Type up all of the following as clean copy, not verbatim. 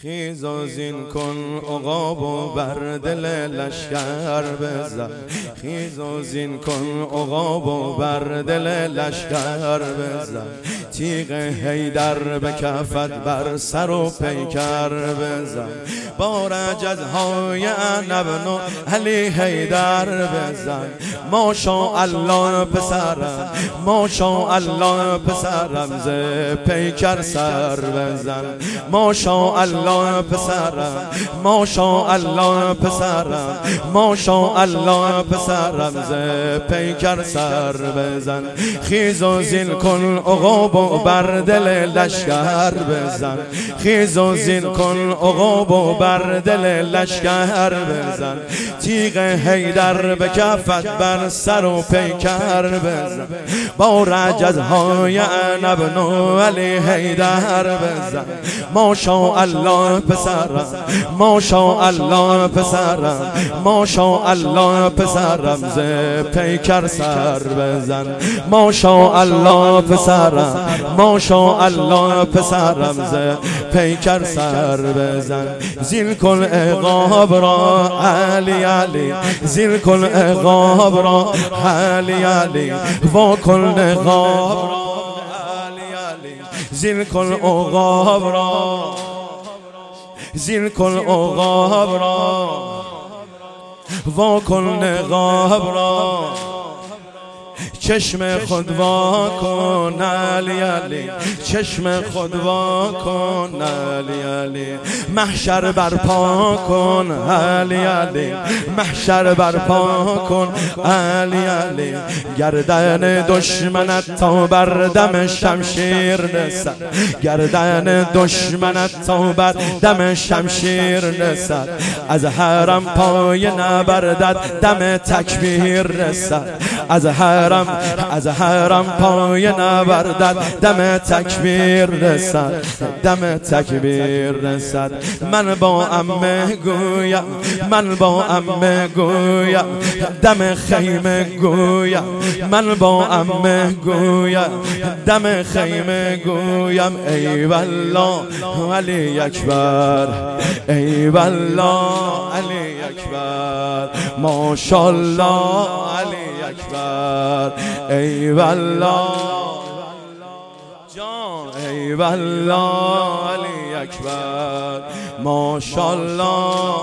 خیز و زین کن عقاب و بر دل لشکر بزن. خیز و زین کن عقاب و بر دل لشکر بزن. تیغ حیدر به کفت بر سر و پیکر بزن. با رجزهای عنب و علی حیدر بزن. ماشاءالله پسرم، ماشاءالله پسرم، ز پیکر سر بزن. ماشاءالله پسرم، ماشاءالله پسرم، ماشاءالله پسرم، ز پیکر سر بزن. خیز و زین کن عقاب و بر دل لشکر بزن. خیز و زین کن عقاب و بر دل لشکر بزن. تیغ حیدر به کفت بر سر و پیکر بزن. با رجزهای عنب و علی حیدر بزن. ماشاءالله پسرم، ماشاءالله پسرم، ماشاءالله پسرم، ز پیکر سر بزن. ماشاءالله پسرم، ماشاءالله پسرم، ز پیکر سر بزن. زین کن عقاب را علی علی، زین کن عقاب را علی علی، وا کن نقاب را علی علی. زین کن عقاب را، زین کن عقاب را، وا کن نقاب را. چشم خود وا کن علی علی، چشم خود وا کن علی علی. محشر برپا کن علی علی، محشر برپا کن علی علی. گردن دشمنت تا بر دم شمشیر رسد، گردن دشمنت تا بر دم شمشیر رسد. از حرم پای نبردد دم تکبیر رسد. از حرم، از حرم پای نبردد دم تکبیر رسد، دم تکبیر رسد. من با عمه گویم، من با عمه گویم، دم خیمه گویم. من با عمه گویم، دم خیمه گویم. ای والله علی اکبر، ای والله علی اکبر، ماشاءالله علی اکبر. ای والله جان، ای والله علی اکبر، ماشاءالله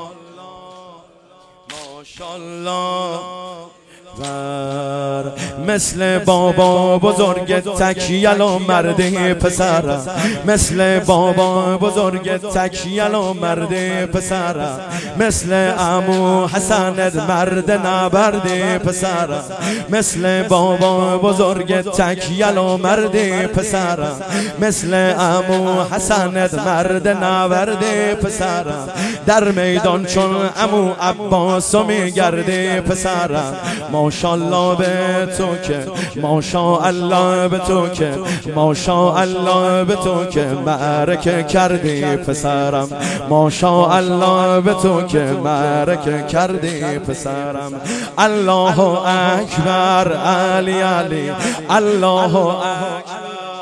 ماشاءالله. مثل بابا بزرگ تکیل و مرده پسرم، مثل بابا بزرگ تکیل و مرده پسرم. مثل عمو حسن مرد نبرده پسرم، مثل بابا بزرگ تکیل و مرده پسرم. مثل عمو حسن مرد نبرده پسرم. در میدان چون عمو عباس میگرده پسرم. ماشاءالله به تو که، ماشاءالله به تو که، ماشاءالله به تو که معرکه کردی پسرم. ماشاءالله به تو که معرکه کردی پسرم. الله اکبر علی علی، الله اکبر،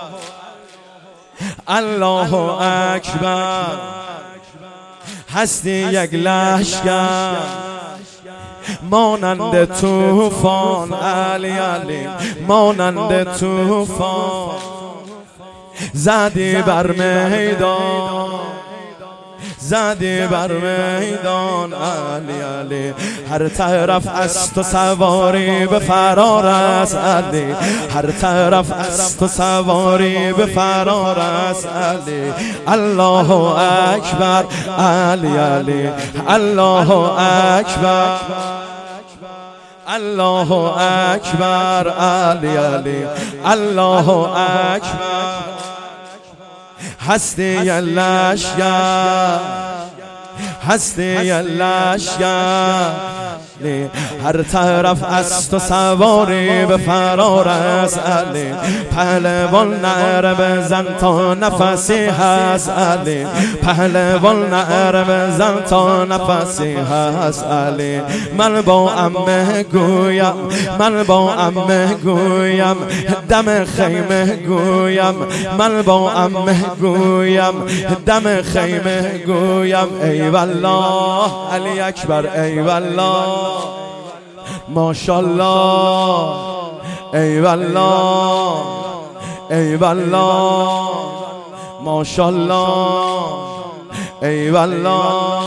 الله اکبر. هستی یک لشکر مانند طوفان علی علی، مانند طوفان. زدی بر میدان، زدی بر میدان علی علی. هر طرف از تو سواری به فرار است علی، هر طرف از تو سواری به فرار است علی. الله اکبر علی علی، الله اکبر، الله اکبر علی علی، الله اکبر. هستی لشکر، هستی لشکر. علی هر طرف از تو سواری به فرار است علی پهلوان نعره بزن تا نفسی هست علی پهلوان نعره بزن تا نفسی هست علی من با عمه گویم من با عمه گویم دم خیمه گویم من با عمه گویم دم خیمه گویم ای والله علی اکبر ای والله ماشاءالله ای والله ای والله ماشاءالله ای والله